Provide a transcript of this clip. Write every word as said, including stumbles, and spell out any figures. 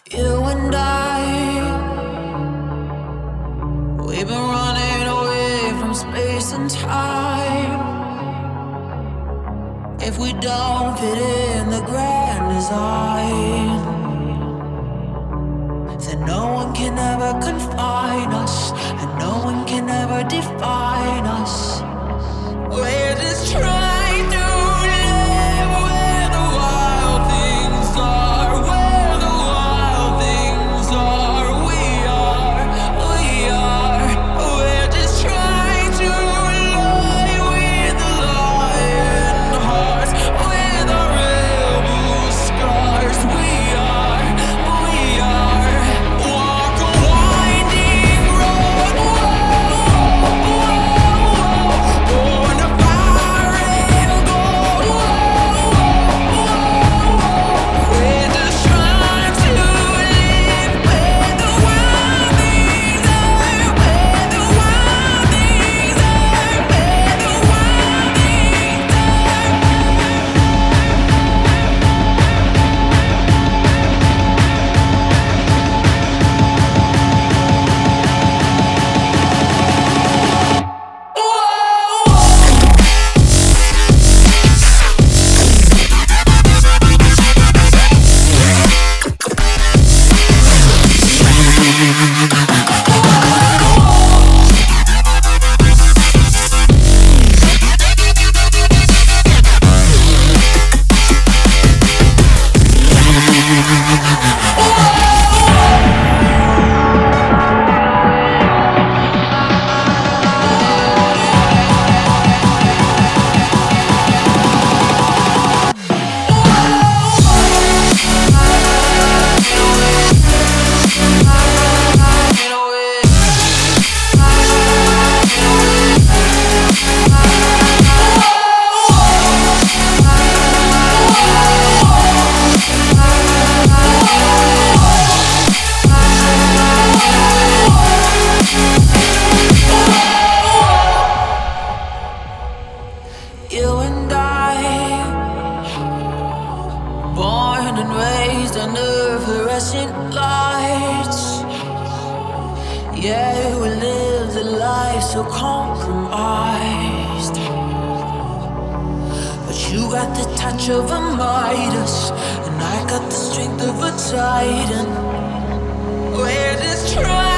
You and I, we've been running away from space and time. If we don't fit in the grand design, then no one can ever confine us, and no one can ever define us. We're just trying to live where the wild things are, where the wild things are. We are, we are. We're just trying to lie with the lion hearts, with our rebel scars. We are, we are. Walk a winding road. Whoa, whoa, whoa, whoa. On a fire and gold. Whoa, whoa, whoa. We're just trying to live where the wild things are, where the wild things are, where the wild things You and I, born and raised under fluorescent lights. Yeah, we lived a life so compromised. But you got the touch of a Midas, and I got the strength of a Titan. We're just trying.